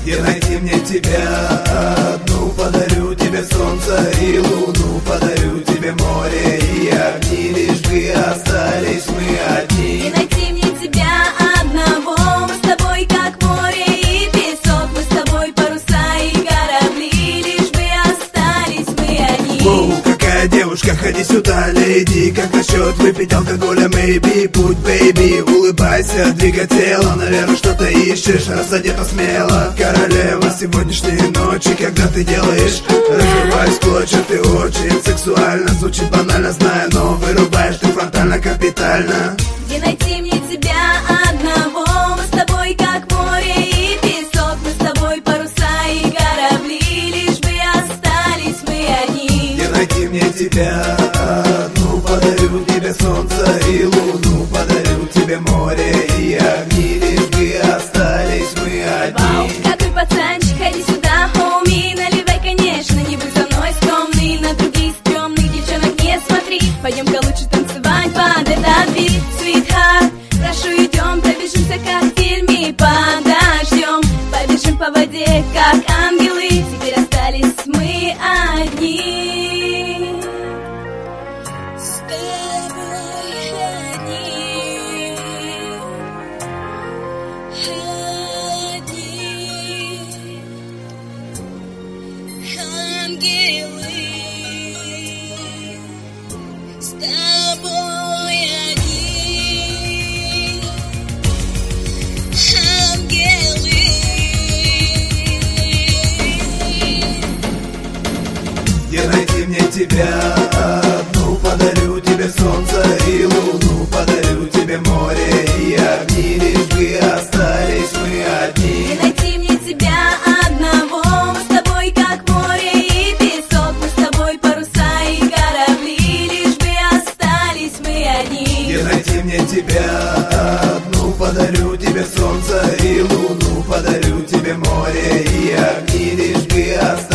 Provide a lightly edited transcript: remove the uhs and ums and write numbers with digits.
Где найти мне тебя одну? Подарю тебе солнце и луну, подарю тебе море и огни, лишь бы остались мы одни. Где найти мне тебя одного? Мы с тобой как море и песок, мы с тобой паруса и корабли, лишь бы остались мы одни. Воу, какая девушка, ходи сюда, леди. Как насчет выпить алкоголя, maybe? Будь бэйби, улыбайся, двигай тело. Наверное, что-то ищешь, раз одета смело. Королева сегодняшней ночи, когда ты делаешь, разрываясь в клочья, ты очень сексуально. Звучит банально, знаю, но вырубаешь ты фронтально, капитально. Где найти мне тебя одного? Мы с тобой как море и песок, мы с тобой паруса и корабли, лишь бы остались мы одни. Где найти мне тебя одну? Подарю тебе солнце и луну, подарю тебе море и огни, лишь бы остались мы Вау, одни. какой пацанчик, ходи сюда, хоуми, наливай, конечно, не будь со мной скромный, на других стрёмных девчонок не смотри, пойдем-ка лучше танцевать под этот бит, sweetheart, прошу идем, пробежимся как в фильме, подождем, побежим по воде как ангелы, теперь остались мы одни. С тобой одни. Ангелы, с тобой одни, ангелы. Где найти мне тебя одну? Подарю тебе солнце и луну, подарю тебе море и огни, лишь бы остались мы одни. Где найти мне тебя одного? Мы с тобой как море и песок, мы с тобой паруса и корабли, лишь бы остались мы одни. Где найти мне тебя одну? Подарю тебе солнце и луну, подарю тебе море и огни, лишь бы остались